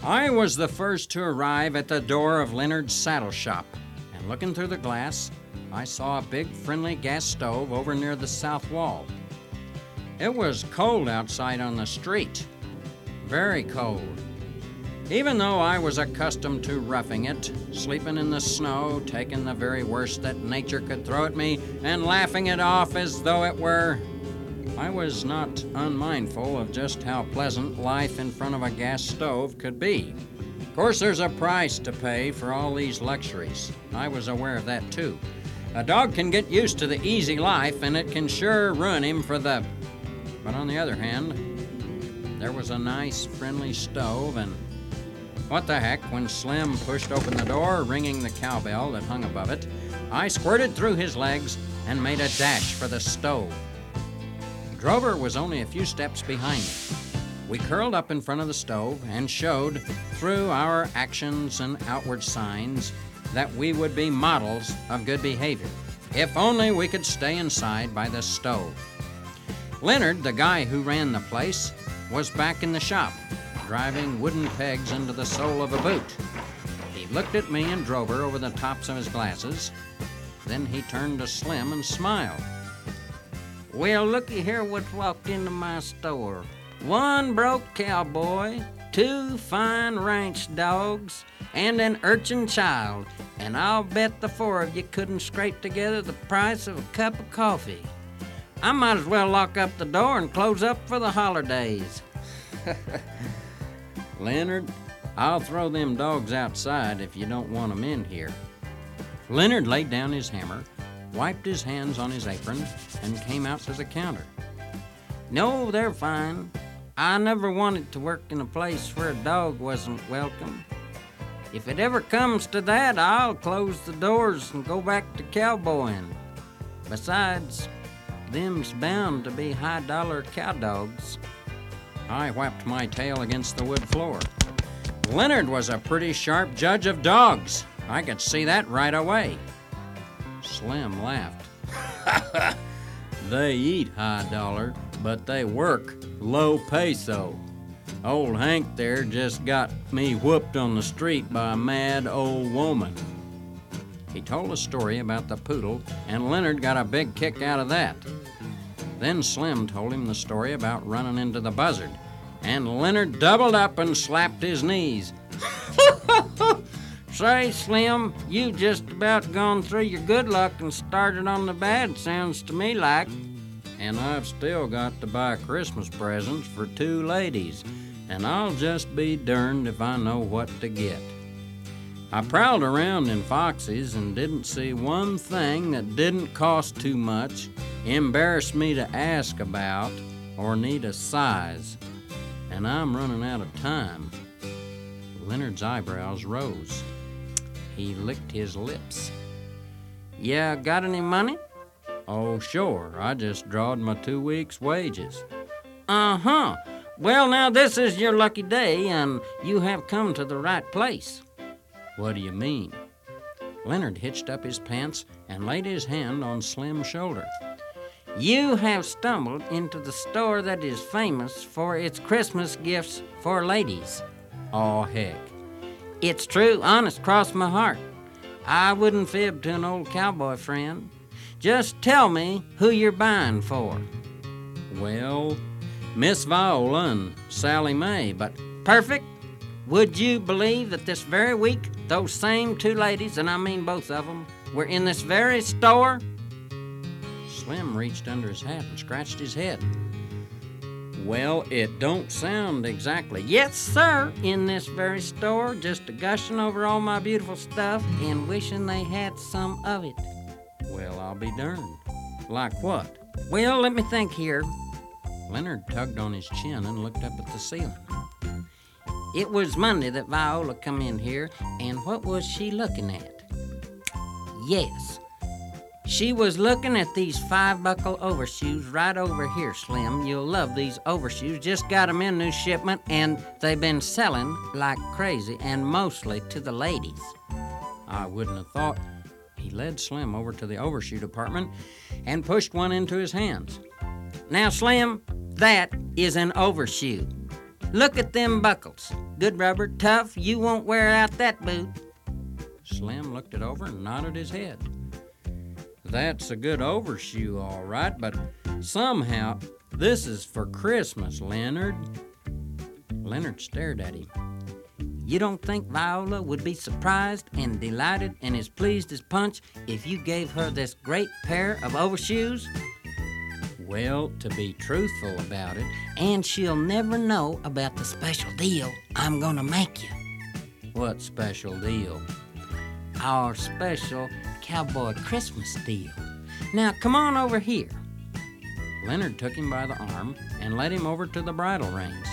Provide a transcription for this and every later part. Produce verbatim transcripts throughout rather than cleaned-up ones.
I was the first to arrive at the door of Leonard's saddle shop, and looking through the glass, I saw a big friendly gas stove over near the south wall. It was cold outside on the street, very cold. Even though I was accustomed to roughing it, sleeping in the snow, taking the very worst that nature could throw at me, and laughing it off as though it were, I was not unmindful of just how pleasant life in front of a gas stove could be. Of course, there's a price to pay for all these luxuries. I was aware of that, too. A dog can get used to the easy life, and it can sure ruin him for the... But on the other hand, there was a nice, friendly stove, and what the heck, when Slim pushed open the door, ringing the cowbell that hung above it, I squirted through his legs and made a dash for the stove. Drover was only a few steps behind me. We curled up in front of the stove and showed, through our actions and outward signs, that we would be models of good behavior, if only we could stay inside by the stove. Leonard, the guy who ran the place, was back in the shop, driving wooden pegs into the sole of a boot. He looked at me and Drover over the tops of his glasses. Then he turned to Slim and smiled. "Well, looky here what's walked into my store. One broke cowboy, two fine ranch dogs, and an urchin child, and I'll bet the four of you couldn't scrape together the price of a cup of coffee. I might as well lock up the door and close up for the holidays." "Leonard, I'll throw them dogs outside if you don't want 'em in here." Leonard laid down his hammer, wiped his hands on his apron, and came out to the counter. "No, they're fine. I never wanted to work in a place where a dog wasn't welcome. If it ever comes to that, I'll close the doors and go back to cowboying. Besides, them's bound to be high-dollar cow dogs." I whapped my tail against the wood floor. Leonard was a pretty sharp judge of dogs. I could see that right away. Slim laughed. "They eat high dollar, but they work low peso. Old Hank there just got me whooped on the street by a mad old woman." He told a story about the poodle, and Leonard got a big kick out of that. Then Slim told him the story about running into the buzzard, and Leonard doubled up and slapped his knees. "Say, Slim, you just about gone through your good luck and started on the bad, sounds to me like." "And I've still got to buy Christmas presents for two ladies, and I'll just be darned if I know what to get." I prowled around in Foxy's and didn't see one thing that didn't cost too much, embarrass me to ask about, or need a size. And I'm running out of time. Leonard's eyebrows rose. He licked his lips. "Yeah, got any money?" "Oh, sure. I just drawed my two weeks' wages." "Uh-huh. Well, now, this is your lucky day, and you have come to the right place." "What do you mean?" Leonard hitched up his pants and laid his hand on Slim's shoulder. "You have stumbled into the store that is famous for its Christmas gifts for ladies." "Aw, heck." "It's true, honest, cross my heart. I wouldn't fib to an old cowboy friend. Just tell me who you're buying for." "Well, Miss Viola and Sally Mae, but..." "Perfect. Would you believe that this very week, those same two ladies, and I mean both of them, were in this very store?" Slim reached under his hat and scratched his head. "Well, it don't sound exactly..." "Yes, sir, in this very store, just a-gushing over all my beautiful stuff and wishing they had some of it." "Well, I'll be darned. Like what?" "Well, let me think here." Leonard tugged on his chin and looked up at the ceiling. "It was Monday that Viola come in here, and what was she looking at?" "Yes. She was looking at these five-buckle overshoes right over here, Slim. You'll love these overshoes. Just got 'em in new shipment, and they've been selling like crazy, and mostly to the ladies." I wouldn't have thought. He led Slim over to the overshoe department and pushed one into his hands. "Now, Slim, that is an overshoe. Look at them buckles. Good rubber, tough, you won't wear out that boot. Slim looked it over and nodded his head. That's a good overshoe, all right, but somehow this is for Christmas, Leonard. Leonard stared at him. You don't think Viola would be surprised and delighted and as pleased as Punch if you gave her this great pair of overshoes? Well, to be truthful about it, and she'll never know about the special deal I'm gonna make you. What special deal? Our special cowboy Christmas deal. Now, come on over here. Leonard took him by the arm and led him over to the bridle reins.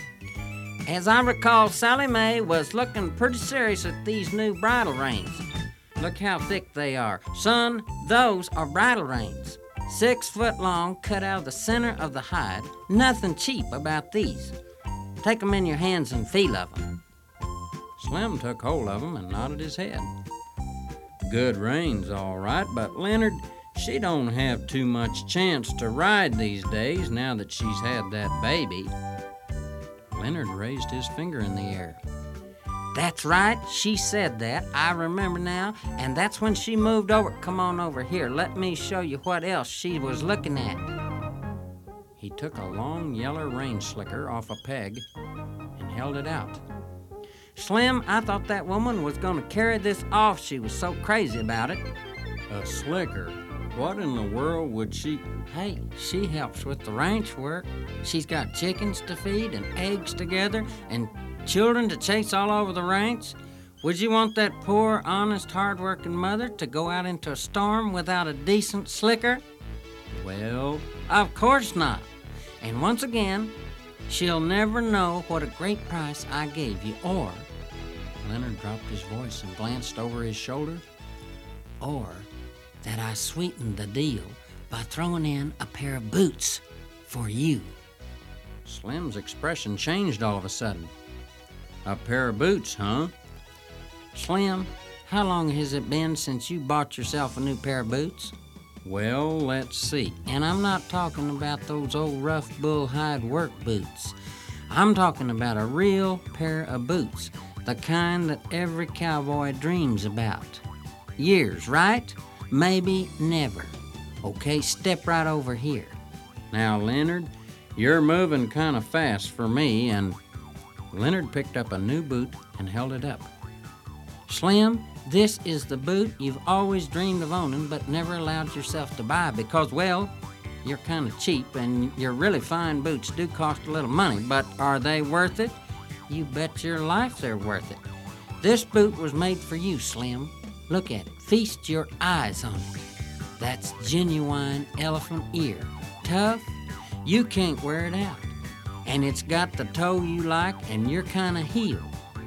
As I recall, Sally Mae was looking pretty serious at these new bridle reins. Look how thick they are. Son, those are bridle reins. Six foot long, cut out of the center of the hide. Nothing cheap about these. Take 'em in your hands and feel of 'em. Slim took hold of 'em and nodded his head. Good reins, all right, but Leonard, she don't have too much chance to ride these days now that she's had that baby. Leonard raised his finger in the air. That's right, she said that. I remember now, and that's when she moved over. Come on over here. Let me show you what else she was looking at. He took a long yellow rein slicker off a peg and held it out. Slim, I thought that woman was going to carry this off. She was so crazy about it. A slicker? What in the world would she... Hey, she helps with the ranch work. She's got chickens to feed and eggs to gather and children to chase all over the ranch. Would you want that poor, honest, hard-working mother to go out into a storm without a decent slicker? Well, of course not. And once again, she'll never know what a great price I gave you, or... Leonard dropped his voice and glanced over his shoulder. Or that I sweetened the deal by throwing in a pair of boots for you. Slim's expression changed all of a sudden. A pair of boots, huh? Slim, how long has it been since you bought yourself a new pair of boots? Well, let's see. And I'm not talking about those old rough bull hide work boots. I'm talking about a real pair of boots, the kind that every cowboy dreams about. Years, right? Maybe never. Okay, step right over here. Now, Leonard, you're moving kind of fast for me, and... Leonard picked up a new boot and held it up. Slim, this is the boot you've always dreamed of owning but never allowed yourself to buy because, well, you're kind of cheap and your really fine boots do cost a little money, but are they worth it? You bet your life they're worth it. This boot was made for you, Slim. Look at it. Feast your eyes on it. That's genuine elephant ear. Tough? You can't wear it out. And it's got the toe you like, and you're kind of heeled.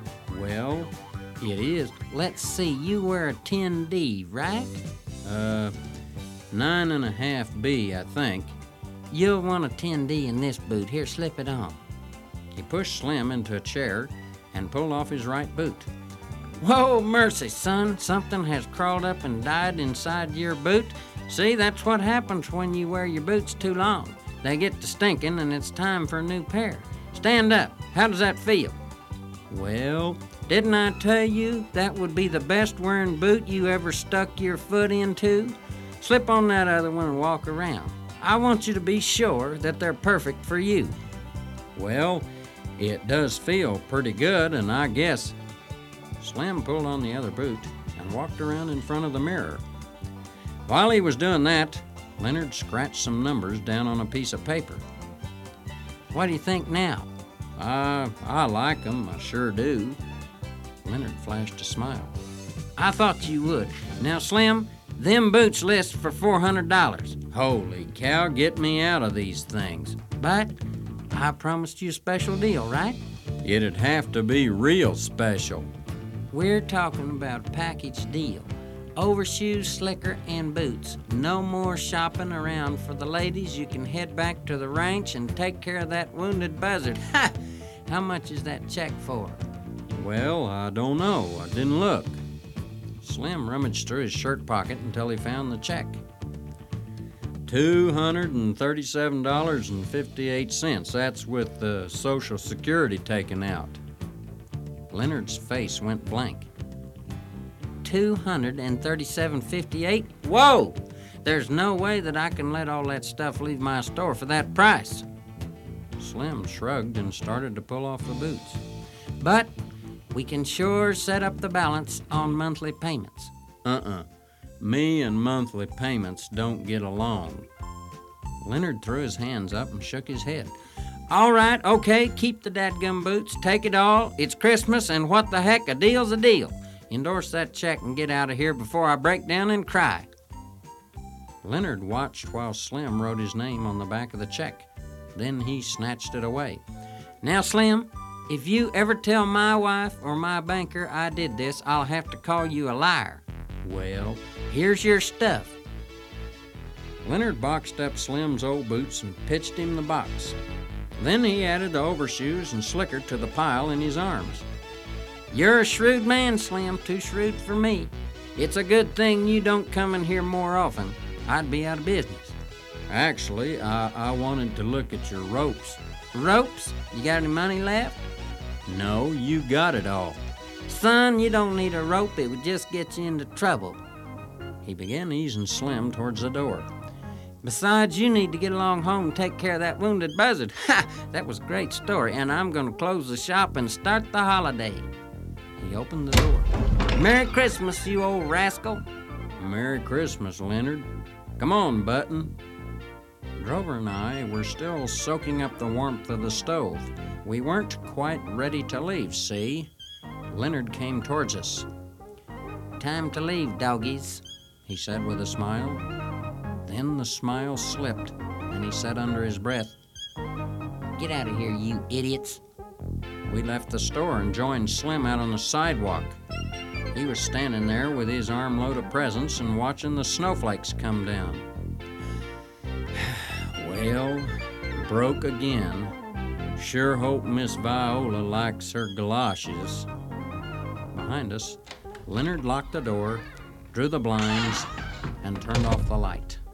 Well, it is. Let's see, you wear a ten D, right? Uh, nine and a half B, I think. You'll want a ten D in this boot. Here, slip it on. He pushed Slim into a chair and pulled off his right boot. Whoa, mercy, son. Something has crawled up and died inside your boot. See, that's what happens when you wear your boots too long. They get to stinking, and it's time for a new pair. Stand up. How does that feel? Well, didn't I tell you that would be the best wearing boot you ever stuck your foot into? Slip on that other one and walk around. I want you to be sure that they're perfect for you. Well, it does feel pretty good, and I guess... Slim pulled on the other boot and walked around in front of the mirror. While he was doing that, Leonard scratched some numbers down on a piece of paper. What do you think now? Uh, I like them, I sure do. Leonard flashed a smile. I thought you would. Now, Slim, them boots list for four hundred dollars. Holy cow, get me out of these things. But I promised you a special deal, right? It'd have to be real special. We're talking about a package deal. Overshoes, slicker, and boots. No more shopping around for the ladies. You can head back to the ranch and take care of that wounded buzzard. Ha! How much is that check for? Well, I don't know. I didn't look. Slim rummaged through his shirt pocket until he found the check. two hundred thirty-seven dollars and fifty-eight cents. That's with the Social Security taken out. Leonard's face went blank. two hundred thirty-seven dollars and fifty-eight cents? Whoa! There's no way that I can let all that stuff leave my store for that price. Slim shrugged and started to pull off the boots. But we can sure set up the balance on monthly payments. Uh-uh. Me and monthly payments don't get along. Leonard threw his hands up and shook his head. All right, okay, keep the dadgum boots. Take it all. It's Christmas, and what the heck, a deal's a deal. Endorse that check and get out of here before I break down and cry. Leonard watched while Slim wrote his name on the back of the check. Then he snatched it away. Now, Slim, if you ever tell my wife or my banker I did this, I'll have to call you a liar. Well, here's your stuff. Leonard boxed up Slim's old boots and pitched him the box. Then he added the overshoes and slicker to the pile in his arms. You're a shrewd man, Slim, too shrewd for me. It's a good thing you don't come in here more often. I'd be out of business. Actually, I, I wanted to look at your ropes. Ropes? You got any money left? No, you got it all. Son, you don't need a rope. It would just get you into trouble. He began easing Slim towards the door. Besides, you need to get along home and take care of that wounded buzzard. Ha! That was a great story, and I'm going to close the shop and start the holiday. He opened the door. Merry Christmas, you old rascal. Merry Christmas, Leonard. Come on, Button. Drover and I were still soaking up the warmth of the stove. We weren't quite ready to leave, see? Leonard came towards us. Time to leave, doggies, he said with a smile. Then the smile slipped, and he said under his breath, Get out of here, you idiots. We left the store and joined Slim out on the sidewalk. He was standing there with his armload of presents and watching the snowflakes come down. Well, broke again. Sure hope Miss Viola likes her galoshes. Behind us, Leonard locked the door, drew the blinds, and turned off the light.